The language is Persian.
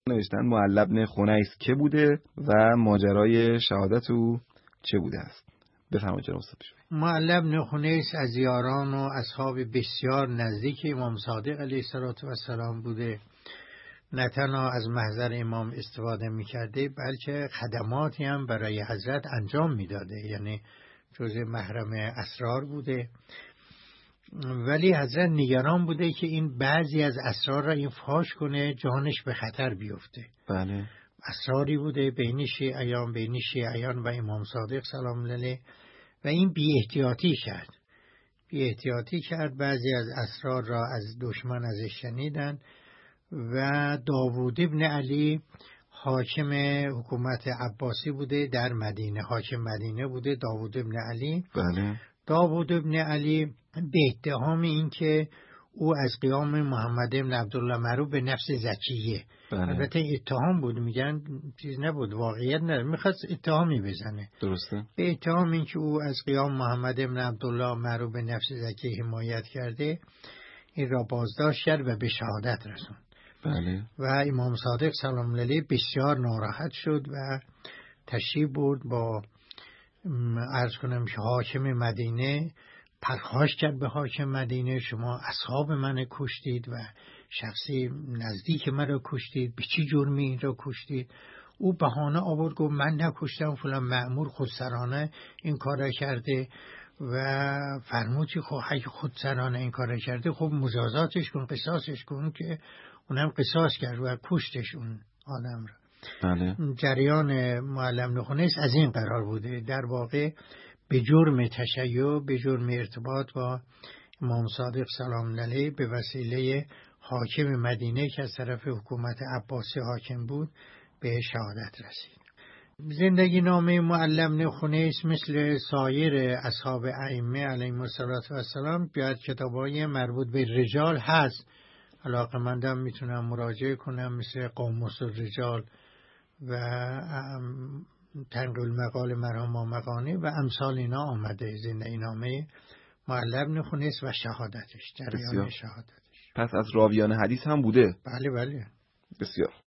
نوشتن معل بن خنیس که بوده و ماجرای شهادت او چه بوده است. بفرمایید جناب استاد. معل بن خنیس از یاران و اصحاب بسیار نزدیک امام صادق علیه السلام بوده. نه تنها از محضر امام استفاده می‌کرده بلکه خدماتی هم برای حضرت انجام می‌داده، یعنی جزء محرم اسرار بوده. ولی حضرت نگران بوده که این بعضی از اسرار را این فاش کنه، جانش به خطر بیفته. بله. اسراری بوده بین شیعیان و امام صادق سلام علیه و این بی احتیاطی کرد. بعضی از اسرار را از دشمن ازش شنیدن و داوود ابن علی حاکم حکومت عباسی بوده در مدینه، حاکم مدینه بوده داوود ابن علی. بله. داوود ابن علی به اتهام این که او از قیام محمد ابن عبدالله معروف به نفس زکیه. بله. البته اتهام بود، میگن چیز نبود، واقعیت نه، میخواست اتهامی بزنه. درسته. به اتهام این که او از قیام محمد ابن عبدالله معروف به نفس زکی حمایت کرده، این را بازداشت کرد و به شهادت رسوند. بله. و امام صادق سلام علیه بسیار ناراحت شد و تشریف برد با عرض کنم که حاکم مدینه، پرخاش کرد به حاکم مدینه شما اصحاب من کشتید و شخصی نزدیک من را کشتید، به چی جرمی این را کشتید؟ او بهانه آورد گفت من نکشتم، فلان مأمور خودسرانه این کار را کرده و فرمود که خب اگه خودسرانه این کار را کرده خب مجازاتش کن، قصاصش کن، که اونم قصاص کرد و کشتش اون آدم را. بله. جریان معل بن خنیس از این قرار بوده، در واقع به جرم تشیع، به جرم ارتباط با امام صادق سلام علیه به وسیله حاکم مدینه که از طرف حکومت عباسی حاکم بود به شهادت رسید. زندگی نامه معل بن خنیس مثل سایر اصحاب ائمه علیهم السلام بیاد کتابای مربوط به رجال هست، علاقه‌مندم میتونم مراجعه کنم، مثل قاموس الرجال و تنقیل مقال مرحوم مقانی و امثال اینا آمده زندگی نامه معل بن خنیس و شهادتش، جریان شهادتش. پس از راویان حدیث هم بوده؟ بله. بسیار.